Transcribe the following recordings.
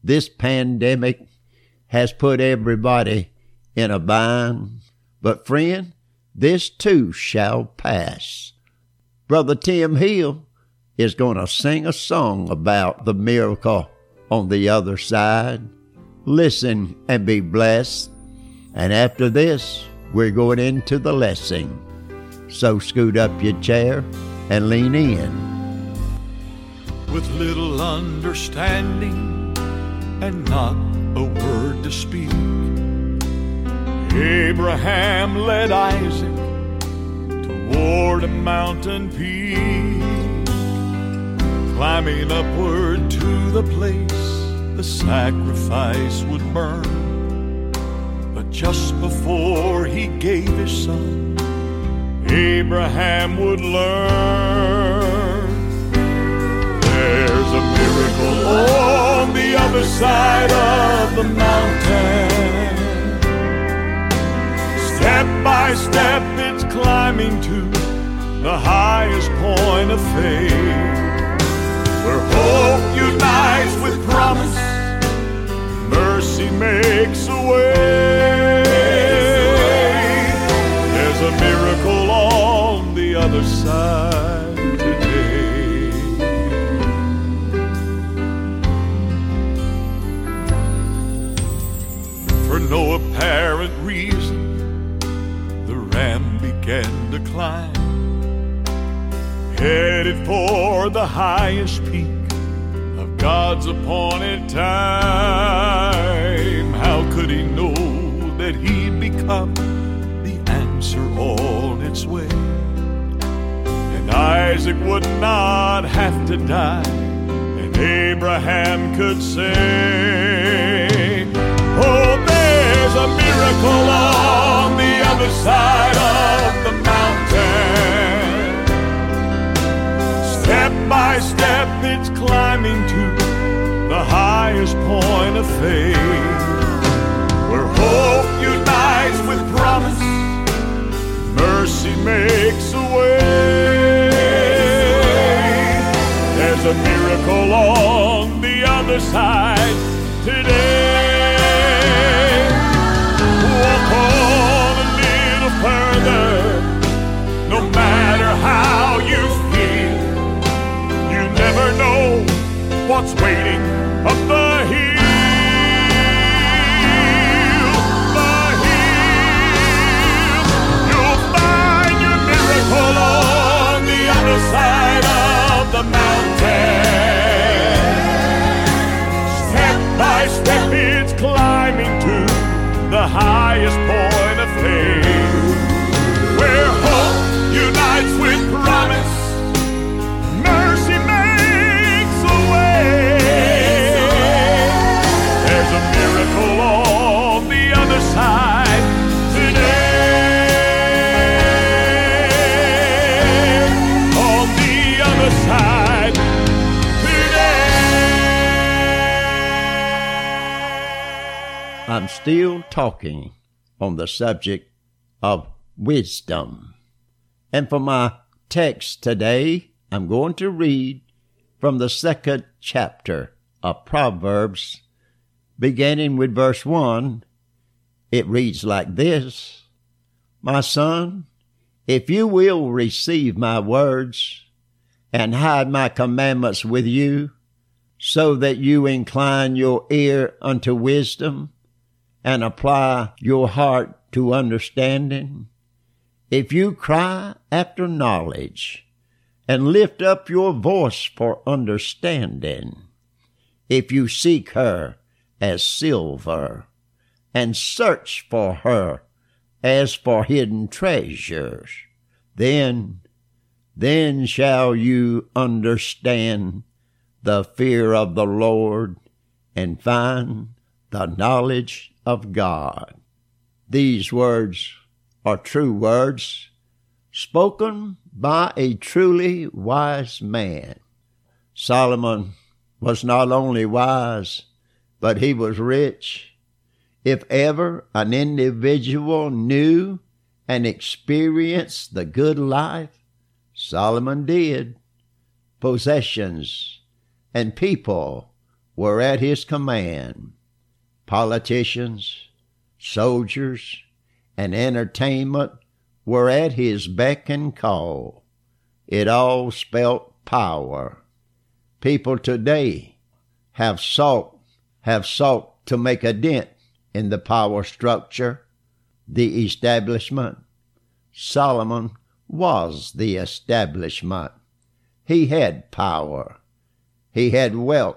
This pandemic has put everybody in a bind. But friend, this too shall pass. Brother Tim Hill is going to sing a song about the miracle on the other side. Listen and be blessed. And after this, we're going into the lesson. So scoot up your chair and lean in. With little understanding and not a word to speak, Abraham led Isaac toward a mountain peak, climbing upward to the place the sacrifice would burn. But just before he gave his son, Abraham would learn there's a miracle on the other side of the mountain. Step by step it's climbing to the highest point of faith, where hope unites with promise, mercy makes a way. There's a miracle on the other side today. For no apparent reason, the ram began to climb, headed for the highest peak of God's appointed time. How could he know that he'd become the answer on its way? And Isaac would not have to die, and Abraham could say, oh, there's a miracle on the other side of the mountain. Step by step it's climbing to the highest point of faith, where hope unites with promise, mercy makes a way. There's a miracle on the other side today. Walk on a little further, no matter how you feel. You never know what's waiting up the hill. The hill. You'll find your miracle on the other side of the mountain. Step by step it's climbing to the highest point of faith, where hope unites with promise, mercy makes a way. There's a miracle on the other side today. On the other side today. I'm still talking on the subject of wisdom. And for my text today, I'm going to read from the 2nd chapter of Proverbs, beginning with verse 1. It reads like this: My son, if you will receive my words and hide my commandments with you, so that you incline your ear unto wisdom and apply your heart to understanding, if you cry after knowledge and lift up your voice for understanding, if you seek her as silver and search for her as for hidden treasures, then shall you understand the fear of the Lord and find the knowledge of God. These words are true words spoken by a truly wise man. Solomon was not only wise, but he was rich. If ever an individual knew and experienced the good life, Solomon did. Possessions and people were at his command. Politicians, soldiers, and entertainment were at his beck and call. It all spelt power. People today have sought to make a dent in the power structure, the establishment. Solomon was the establishment. He had power. He had wealth.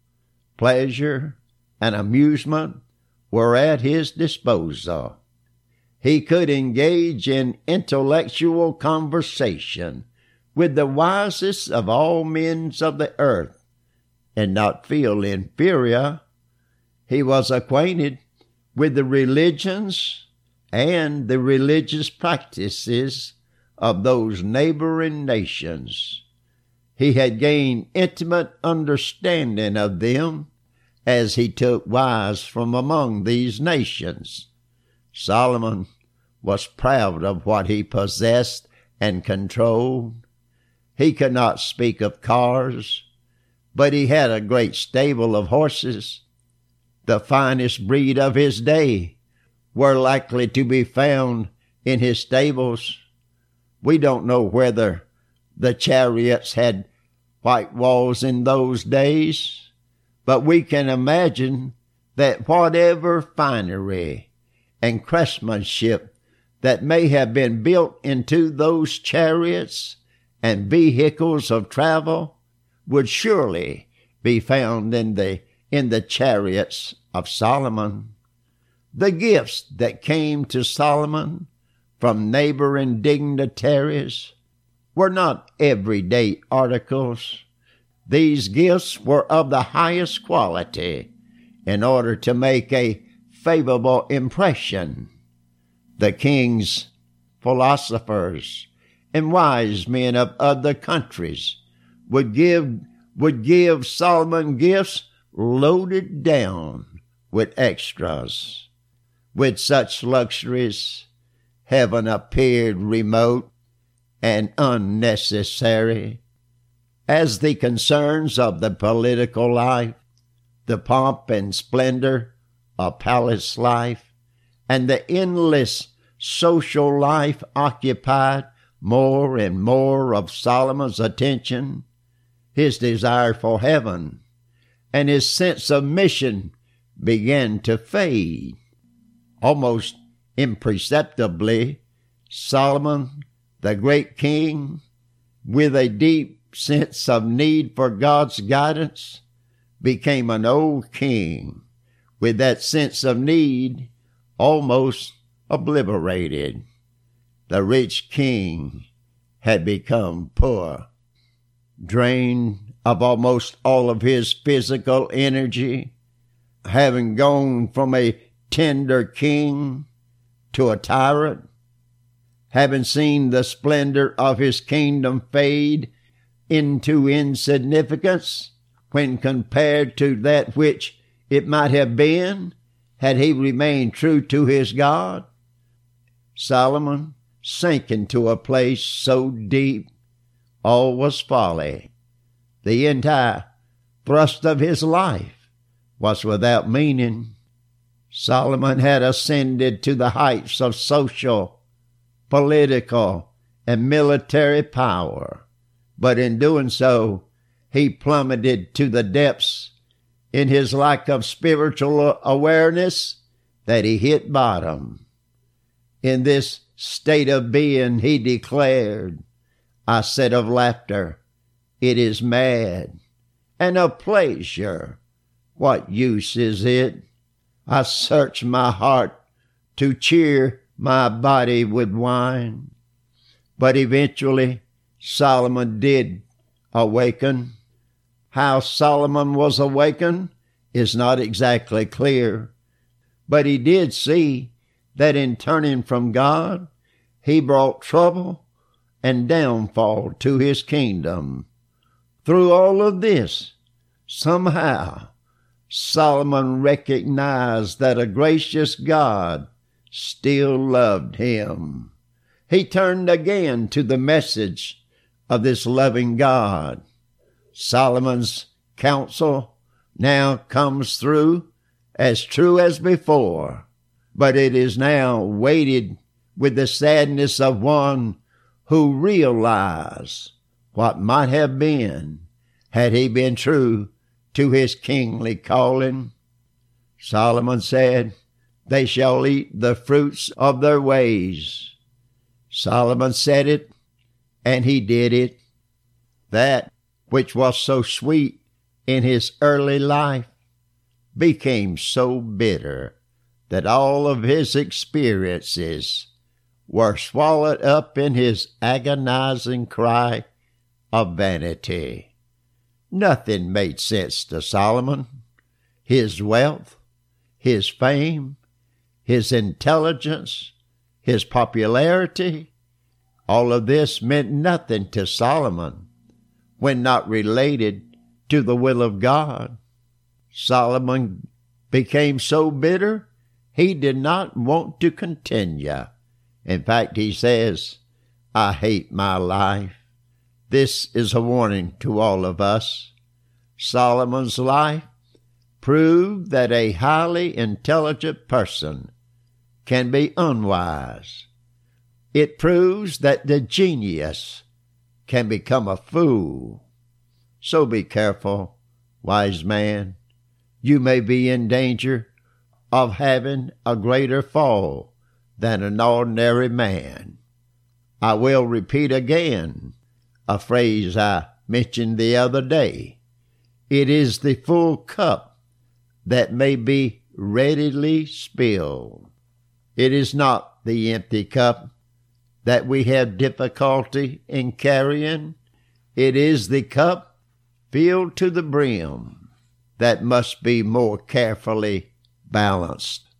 Pleasure and amusement were at his disposal. He could engage in intellectual conversation with the wisest of all men of the earth and not feel inferior. He was acquainted with the religions and the religious practices of those neighboring nations. He had gained intimate understanding of them as he took wives from among these nations. Solomon was proud of what he possessed and controlled. He could not speak of cars, but he had a great stable of horses. The finest breed of his day were likely to be found in his stables. We don't know whether the chariots had white walls in those days, but we can imagine that whatever finery and craftsmanship that may have been built into those chariots and vehicles of travel would surely be found in the chariots of Solomon. The gifts that came to Solomon from neighboring dignitaries were not everyday articles. These gifts were of the highest quality in order to make a favorable impression. The king's philosophers and wise men of other countries would give Solomon gifts loaded down with extras. With such luxuries, heaven appeared remote and unnecessary. As the concerns of the political life, the pomp and splendor of palace life, and the endless social life occupied more and more of Solomon's attention, his desire for heaven and his sense of mission began to fade. Almost imperceptibly, Solomon, the great king, with a deep sense of need for God's guidance, became an old king with that sense of need almost obliterated. The rich king had become poor. Drained of almost all of his physical energy, having gone from a tender king to a tyrant, having seen the splendor of his kingdom fade into insignificance when compared to that which it might have been had he remained true to his God, Solomon sank into a place so deep all was folly. The entire thrust of his life was without meaning. Solomon had ascended to the heights of social, political, and military power, but in doing so, he plummeted to the depths in his lack of spiritual awareness that he hit bottom. In this state of being, he declared, "I said of laughter, it is mad, and of pleasure, what use is it? I search my heart to cheer my body with wine." But eventually, Solomon did awaken. How Solomon was awakened is not exactly clear, but he did see that in turning from God, he brought trouble and downfall to his kingdom. Through all of this, somehow, Solomon recognized that a gracious God still loved him. He turned again to the message of this loving God. Solomon's counsel now comes through as true as before, but it is now weighted with the sadness of one who realized what might have been had he been true to his kingly calling. Solomon said, "They shall eat the fruits of their ways." Solomon said it, and he did it. That which was so sweet in his early life became so bitter that all of his experiences were swallowed up in his agonizing cry of vanity. Nothing made sense to Solomon. His wealth, his fame, his intelligence, his popularity, all of this meant nothing to Solomon when not related to the will of God. Solomon became so bitter, he did not want to continue. In fact, he says, "I hate my life." This is a warning to all of us. Solomon's life proved that a highly intelligent person can be unwise. It proves that the genius can become a fool. So be careful, wise man. You may be in danger of having a greater fall than an ordinary man. I will repeat again a phrase I mentioned the other day. It is the full cup that may be readily spilled. It is not the empty cup that we have difficulty in carrying. It is the cup filled to the brim that must be more carefully balanced.